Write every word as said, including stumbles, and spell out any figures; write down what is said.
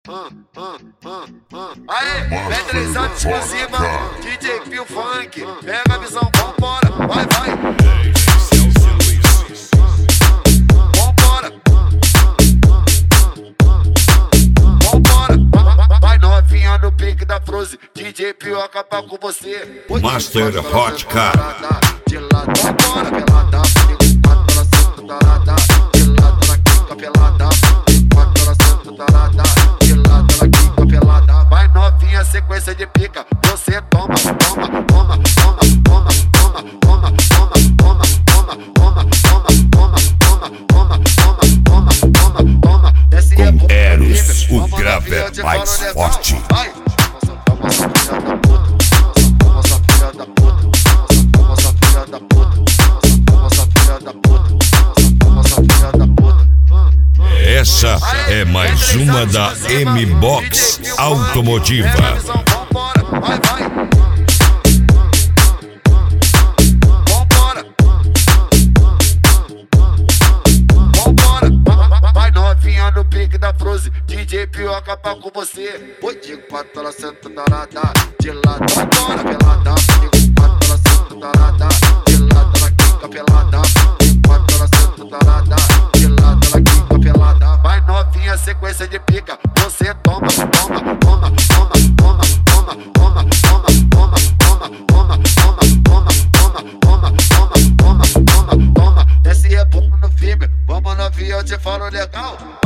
Aê, vem três anos por cima, D J Pio Funk, pega a visão, vambora, vai, vai. Vambora, vambora, vai novinha no pique da Frozen, D J Pio acabar com você. Master Hot Car. De lado, vambora, pelada, de quatro ela senta tarada, de lado ela quica pelada, de quatro ela senta tarada, de lado ela quica pelada. Vai novinha, sequência de pica, você toma, toma, toma, toma, toma, toma, toma, toma, toma, toma, toma, toma, toma, toma, toma, toma, toma. Desce é Com Eros, o grave é mais forte. Vai, toma essa filha da puta, toma essa filha da puta, toma essa filha da puta, toma essa filha da puta, toma essa filha da puta. Essa é mais uma da M-Box Automotiva. Vambora, vai, vai. Vambora. Vambora. Vai novinha no pique da Frozen, D J Pio acabar com você. Oi, de quatro ela senta tarada, de lado, vambora, pelada. De quatro ela senta tarada, de lado ela quica pelada. De quatro ela senta tarada, de lado ela quica pelada. Vai novinha, sequência de pica, você toma, toma, toma, toma, toma, toma, toma, toma, toma, toma, toma, toma, toma, toma, toma, toma, toma, toma. Desce é bom no filme, vamos novinha, eu te falo legal.